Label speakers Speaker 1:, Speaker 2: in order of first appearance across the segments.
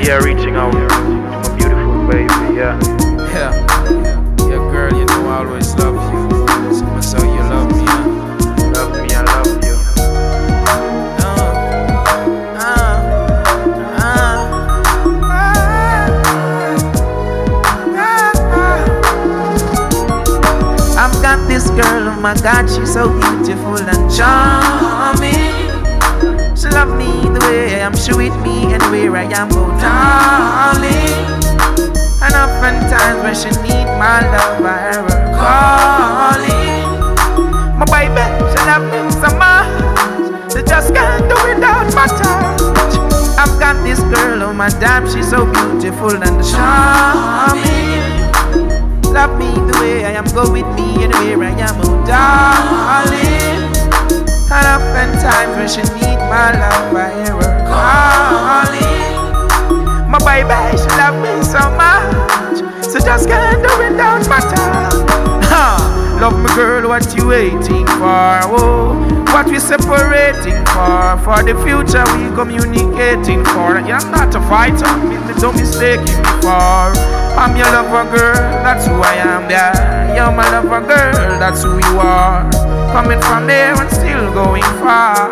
Speaker 1: Yeah, reaching out to my beautiful baby, yeah.
Speaker 2: Yeah, yeah, girl, you know I always love you. So much how you love me, huh?
Speaker 1: Love me, I love you.
Speaker 2: I've got this girl, oh my God, she's so beautiful and charming. She love me the way I am, she with me anywhere I am, oh darling. And oftentimes when she need my love, I hear her calling. My baby, she love me so much, she just can't do without my touch. I've got this girl, oh my damn, she's so beautiful and charming. Love me the way I am, go with me anywhere I am, oh darling. And oftentimes when she need my love, I hear her calling. My baby, she love me so much, so just can't do without my touch. Love me girl, what you waiting for? Oh, what we separating for the future we communicating for. Yeah, I'm not a fighter, don't mistake me for. I'm your lover girl, that's who I am, yeah. You're my lover girl, that's who you are. Coming from there and still going far.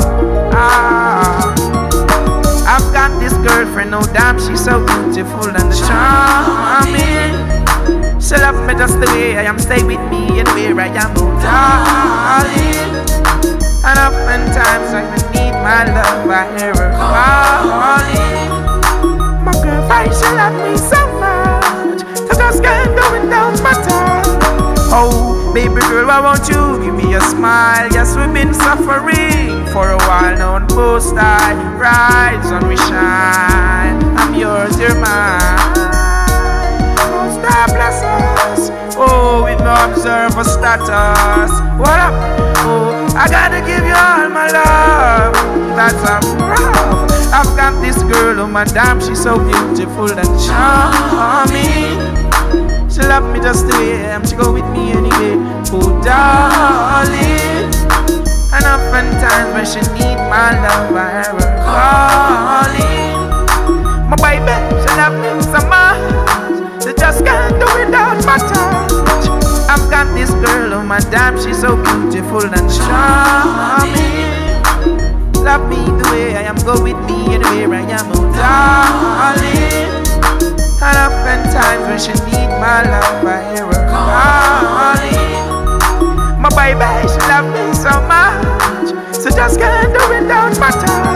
Speaker 2: I've got this girlfriend, no damn, she's so beautiful and charming. She love me just the way I am, stay with me anywhere I am, oh darling. And oftentimes when I need my love, I hear her calling. My girlfriend, she love me so much, I just can't do without my touch. Oh, baby girl, why won't you give me a smile? Yes, we've been suffering for a while now, and both I rise and we shine. I'm yours, you're mine. Oh, star bless us. Oh, with no observer status. What up? Oh, I gotta give you all my love. That's I'm proud. I've got this girl, oh madame, she's so beautiful and charming. She love me just the way I am, she go with me anyway, oh darling. And oftentimes when she need my love, I hear her calling. My baby, she love me so much, she just can't do without my touch. I've got this girl, oh madame, she's so beautiful and charming. Love me the way I am, go with me anywhere I am, oh darling. And oftentimes when she need my love, I hear her calling. My baby, she love me so much, so just can't do without my touch.